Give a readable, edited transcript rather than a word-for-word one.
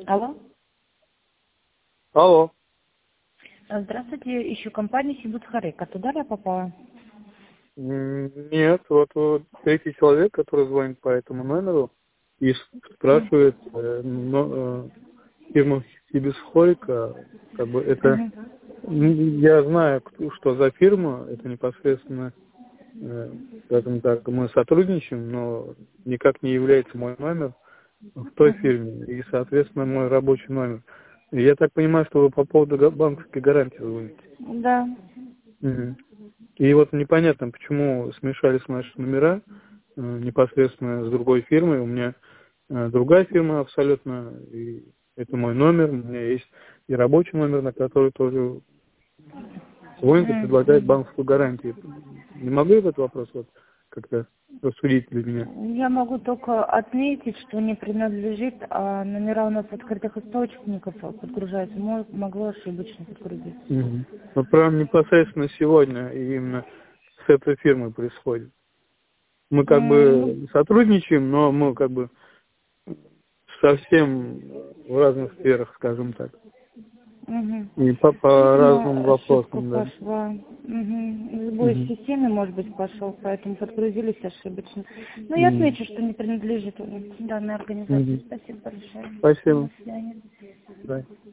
Алло. Алло. Здравствуйте, ищу компанию Сибуц Хорека. Туда я попала? Нет, вот третий человек, который звонит по этому номеру и спрашивает фирму Сибуц Хорека, как бы это, я знаю, что за фирма, это непосредственно, скажем так, мы сотрудничаем, но никак не является мой номер в той фирме и, соответственно, мой рабочий номер. И я так понимаю, что вы по поводу банковской гарантии звоните. Да. Мгм. И вот непонятно, почему смешались наши номера непосредственно с другой фирмой. У меня другая фирма абсолютно, и это мой номер. У меня есть и рабочий номер, на который тоже звонит и предлагает банковскую гарантию. Не могли этот вопрос вот как-то рассудить для меня? Я могу только отметить, что не принадлежит, а номера у нас открытых источников подгружаются. Могло ошибочно подгрузиться. Угу. Вот прям непосредственно сегодня именно с этой фирмой происходит. Мы как бы сотрудничаем, но мы как бы совсем в разных сферах, скажем так. И по разным Ошибка вопросам, да. пошла. Сбой в системе, может быть, пошел, поэтому подгрузились ошибочно. Но я отмечу, что не принадлежит данной организации. Спасибо большое. Спасибо. До свидания. Да.